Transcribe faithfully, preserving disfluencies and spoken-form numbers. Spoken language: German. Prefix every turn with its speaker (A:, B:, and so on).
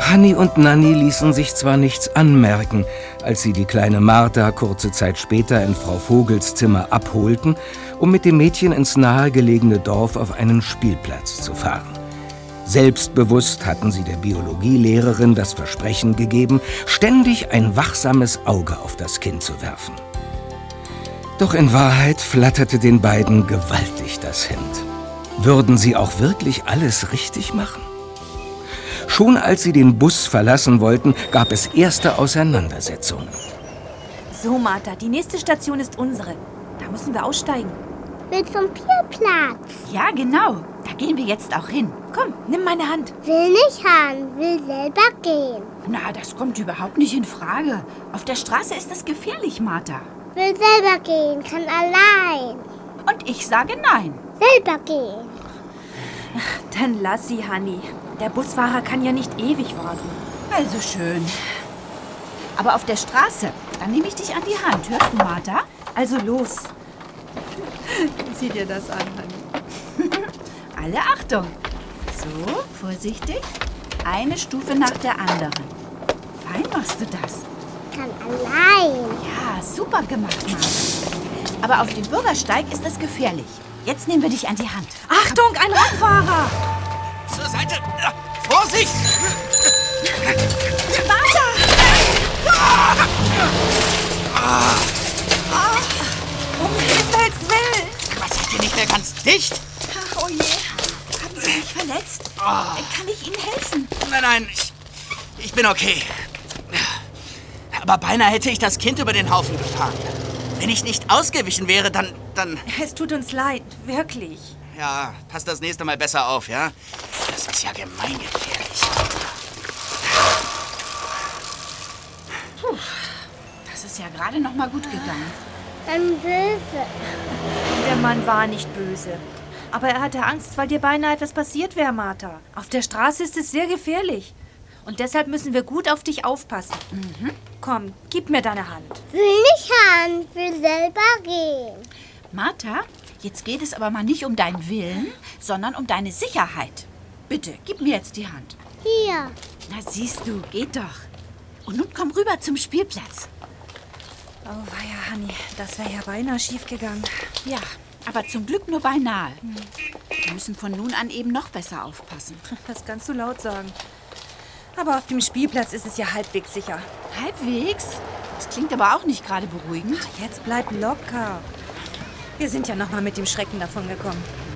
A: Hanni und Nanni ließen sich zwar nichts anmerken, als sie die kleine Martha kurze Zeit später in Frau Vogels Zimmer abholten, um mit dem Mädchen ins nahegelegene Dorf auf einen Spielplatz zu fahren. Selbstbewusst hatten sie der Biologielehrerin das Versprechen gegeben, ständig ein wachsames Auge auf das Kind zu werfen. Doch in Wahrheit flatterte den beiden gewaltig das Hemd. Würden sie auch wirklich alles richtig machen? Schon als sie den Bus verlassen wollten, gab es erste Auseinandersetzungen.
B: So, Martha, die nächste Station ist unsere. Da müssen wir aussteigen.
C: Will zum Spielplatz.
D: Ja, genau. Da gehen wir jetzt auch hin.
B: Komm, nimm meine Hand.
C: Will nicht haben, will selber gehen.
D: Na, das kommt überhaupt nicht in Frage. Auf der Straße ist es gefährlich, Martha.
C: Will selber gehen, kann allein.
D: Und ich sage nein.
C: Selber gehen.
B: Dann lass sie, Hanni. Der Busfahrer kann ja nicht ewig warten.
D: Also schön. Aber auf der Straße, dann nehme ich dich an die Hand. Hörst du, Martha?
B: Also los. Sieh dir das an, Hanni.
D: Alle Achtung. So, vorsichtig. Eine Stufe nach der anderen. Fein machst du das.
C: Kann allein.
D: Ja, super gemacht, Martha. Aber auf dem Bürgersteig ist es gefährlich. Jetzt nehmen wir dich an die Hand.
B: Achtung, ein Radfahrer!
E: Zur Seite! Vorsicht!
D: Martha!
B: Um Himmels Willen!
E: Was, seid ihr nicht mehr ganz dicht?
D: Ach, oh je. Haben Sie sich verletzt? Kann ich Ihnen helfen?
E: Nein, nein, ich, ich bin okay. Aber beinahe hätte ich das Kind über den Haufen gefahren. Wenn ich nicht ausgewichen wäre, dann, dann...
B: Es tut uns leid, wirklich.
E: Ja, passt das nächste Mal besser auf, ja? Das ist ja gemeingefährlich.
D: Puh, das ist ja gerade noch mal gut gegangen.
C: Dann böse.
B: Der Mann war nicht böse. Aber er hatte Angst, weil dir beinahe etwas passiert wäre, Martha. Auf der Straße ist es sehr gefährlich. Und deshalb müssen wir gut auf dich aufpassen. Mhm. Komm, gib mir deine Hand.
C: Will nicht haben, will selber gehen.
D: Martha, jetzt geht es aber mal nicht um deinen Willen, sondern um deine Sicherheit. Bitte, gib mir jetzt die Hand.
C: Hier.
D: Na siehst du, geht doch. Und nun komm rüber zum Spielplatz.
B: Oh weia, Hanni, das wäre ja beinahe schief gegangen.
D: Ja, aber zum Glück nur beinahe. Wir müssen von nun an eben noch besser aufpassen.
B: Das kannst du laut sagen. Aber auf dem Spielplatz ist es ja halbwegs sicher.
D: Halbwegs? Das klingt aber auch nicht gerade beruhigend.
B: Jetzt bleib locker. Wir sind ja noch mal mit dem Schrecken davon gekommen.